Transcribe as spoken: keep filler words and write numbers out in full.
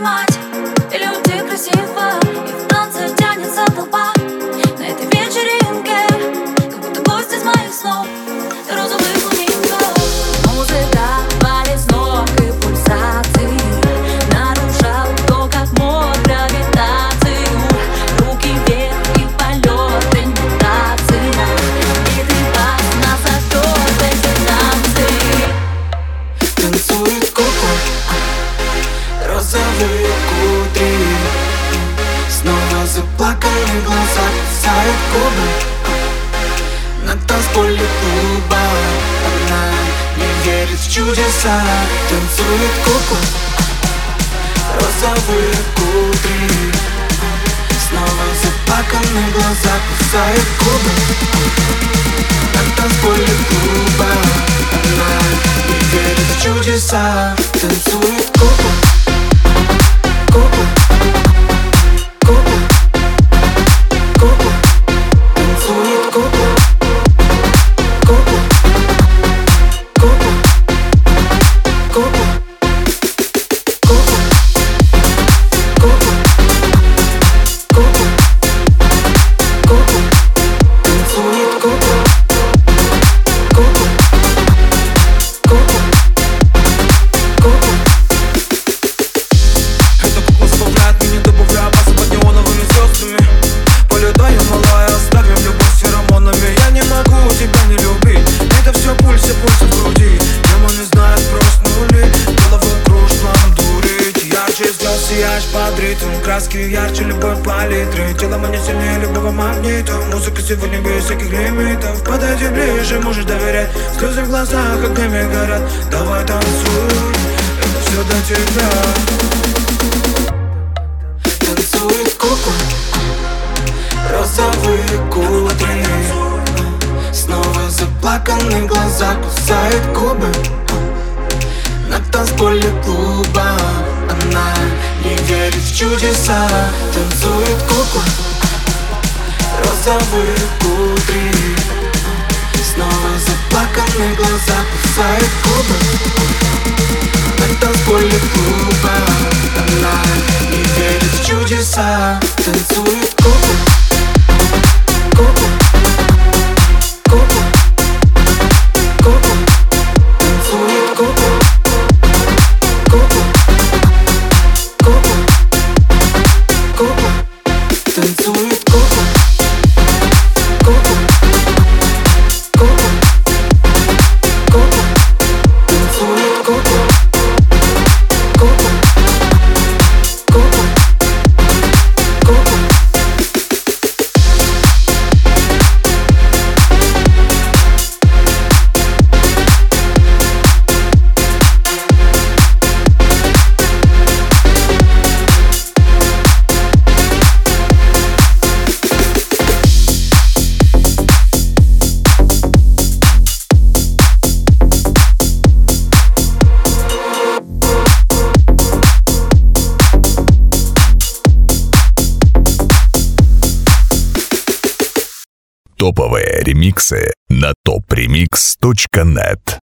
понимать, или ты красива, и в танце тянется толпа. На этой вечеринке, как будто гость из моих снов, розовый фламинго. Музыка валит с ног и пульсации нарушал то, как мог гравитацию. Руки вверх и полет, имитация. И ты вас нас зажжет эти танцы. Танцует кукла, розовые кудри, снова заплаканные глаза кусают губы. На танцполе клуба она не верит в чудеса. Танцует кукла, розовые кудри, снова заплаканные глаза кусают губы. На танцполе клуба она не верит в чудеса. Танцует кукла, кукла, кукла, кукла. Танцует кукла, кукла, кукла, кукла, кукла, кукла, кукла, кукла. Танцует кукла, кукла, кукла, кукла. Эта кукла забавляет меня, добавляя базы под неоновыми звездами. Полетаю, малая, оставим любовь феромонами. Я не могу тебя не любить, это все пульсы, пульсы в груди. Демоны знают просто нули, голову кружит планом дурить. Ярче звезд сияешь под ритм, краски ярче любой палитры. Тело мне сильнее любого магнита, музыка сегодня без всяких лимитов. Подойди ближе, можешь доверять, слезы в глазах огнями горят. Давай танцуй, это все для тебя. Танцует кукла, розовые кудри, снова заплаканные глаза кусают губы. На танцполе клуба она не верит в чудеса. Танцует кукла, розовые кудри, снова заплаканные глаза кусают губы. На танцполе клуба она не верит в чудеса. Танцует кукла, кукла, кукла, кукла. Танцует кукла, кукла, кукла, кукла. Танцует кукла, кукла, кукла, кукла. Танцует кукла, кукла, кукла, кукла. Топовые ремиксы на топ ремикс точка нет.